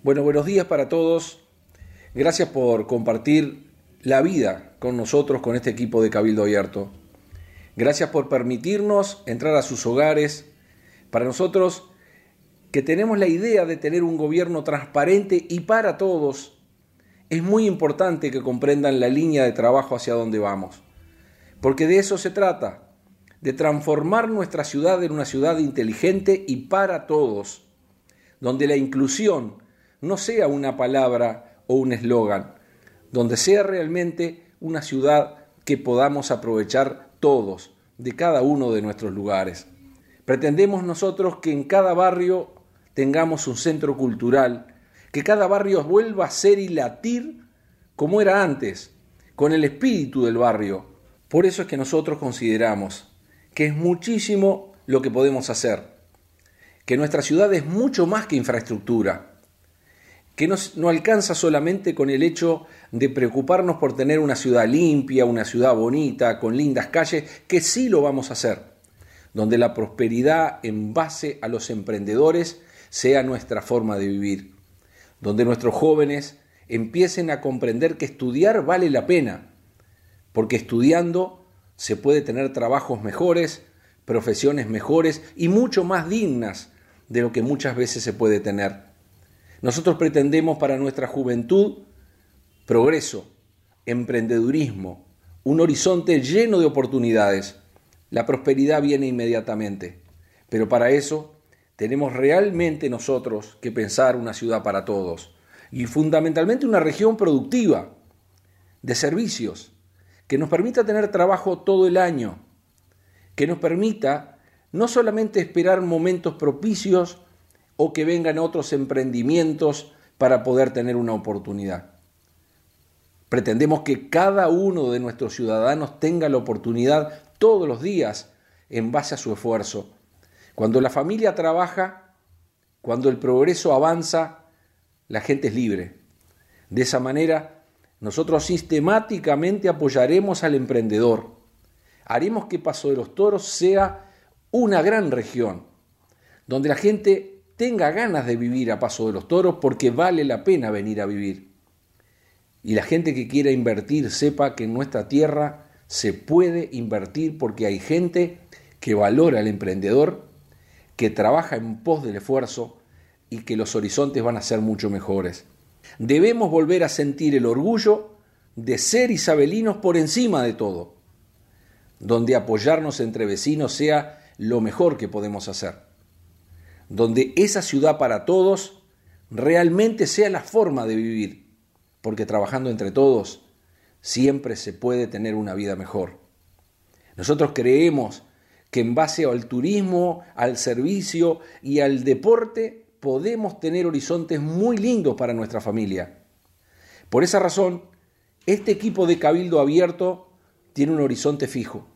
Bueno, buenos días para todos. Gracias por compartir la vida con nosotros, con este equipo de Cabildo Abierto. Gracias por permitirnos entrar a sus hogares. Para nosotros, que tenemos la idea de tener un gobierno transparente y para todos, es muy importante que comprendan la línea de trabajo hacia donde vamos. Porque de eso se trata, de transformar nuestra ciudad en una ciudad inteligente y para todos, donde la inclusión no sea una palabra o un eslogan, donde sea realmente una ciudad que podamos aprovechar todos, de cada uno de nuestros lugares. Pretendemos nosotros que en cada barrio tengamos un centro cultural, que cada barrio vuelva a ser y latir como era antes, con el espíritu del barrio. Por eso es que nosotros consideramos que es muchísimo lo que podemos hacer, que nuestra ciudad es mucho más que infraestructura, que no alcanza solamente con el hecho de preocuparnos por tener una ciudad limpia, una ciudad bonita, con lindas calles, que sí lo vamos a hacer, donde la prosperidad en base a los emprendedores sea nuestra forma de vivir, donde nuestros jóvenes empiecen a comprender que estudiar vale la pena, porque estudiando se puede tener trabajos mejores, profesiones mejores y mucho más dignas de lo que muchas veces se puede tener. Nosotros pretendemos para nuestra juventud progreso, emprendedurismo, un horizonte lleno de oportunidades. La prosperidad viene inmediatamente, pero para eso tenemos realmente nosotros que pensar una ciudad para todos y fundamentalmente una región productiva, de servicios, que nos permita tener trabajo todo el año, que nos permita no solamente esperar momentos propicios o que vengan otros emprendimientos para poder tener una oportunidad. Pretendemos que cada uno de nuestros ciudadanos tenga la oportunidad todos los días en base a su esfuerzo. Cuando la familia trabaja, cuando el progreso avanza, la gente es libre. De esa manera, nosotros sistemáticamente apoyaremos al emprendedor. Haremos que Paso de los Toros sea una gran región, donde la gente tenga ganas de vivir a Paso de los Toros porque vale la pena venir a vivir. Y la gente que quiera invertir sepa que en nuestra tierra se puede invertir porque hay gente que valora al emprendedor, que trabaja en pos del esfuerzo y que los horizontes van a ser mucho mejores. Debemos volver a sentir el orgullo de ser isabelinos por encima de todo, donde apoyarnos entre vecinos sea lo mejor que podemos hacer, donde esa ciudad para todos realmente sea la forma de vivir, porque trabajando entre todos siempre se puede tener una vida mejor. Nosotros creemos que en base al turismo, al servicio y al deporte podemos tener horizontes muy lindos para nuestra familia. Por esa razón, este equipo de Cabildo Abierto tiene un horizonte fijo.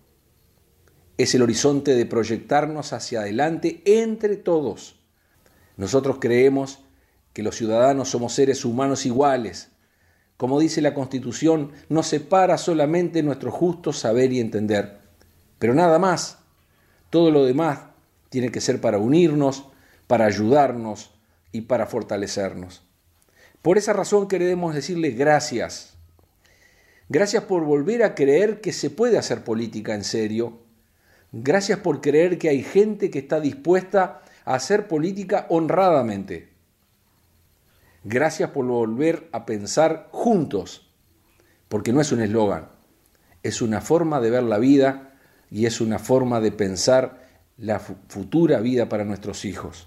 Es el horizonte de proyectarnos hacia adelante entre todos. Nosotros creemos que los ciudadanos somos seres humanos iguales. Como dice la Constitución, nos separa solamente nuestro justo saber y entender. Pero nada más. Todo lo demás tiene que ser para unirnos, para ayudarnos y para fortalecernos. Por esa razón queremos decirles gracias. Gracias por volver a creer que se puede hacer política en serio. Gracias por creer que hay gente que está dispuesta a hacer política honradamente. Gracias por volver a pensar juntos, porque no es un eslogan, es una forma de ver la vida y es una forma de pensar la futura vida para nuestros hijos.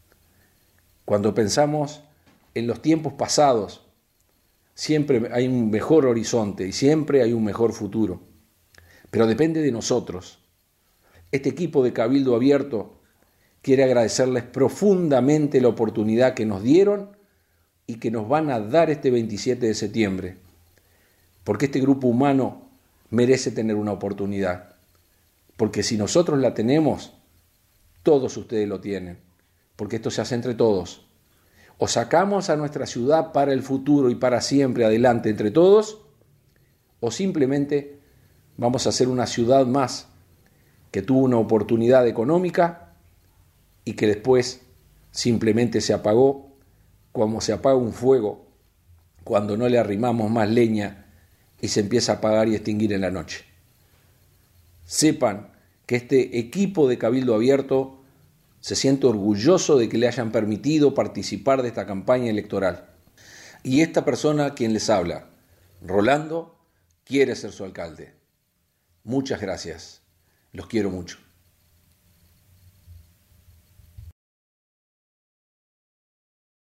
Cuando pensamos en los tiempos pasados, siempre hay un mejor horizonte y siempre hay un mejor futuro, pero depende de nosotros. Este equipo de Cabildo Abierto quiere agradecerles profundamente la oportunidad que nos dieron y que nos van a dar este 27 de septiembre, porque este grupo humano merece tener una oportunidad, porque si nosotros la tenemos, todos ustedes lo tienen, porque esto se hace entre todos. O sacamos a nuestra ciudad para el futuro y para siempre adelante entre todos, o simplemente vamos a ser una ciudad más que tuvo una oportunidad económica y que después simplemente se apagó como se apaga un fuego cuando no le arrimamos más leña y se empieza a apagar y extinguir en la noche. Sepan que este equipo de Cabildo Abierto se siente orgulloso de que le hayan permitido participar de esta campaña electoral. Y esta persona quien les habla, Rolando, quiere ser su alcalde. Muchas gracias. Los quiero mucho.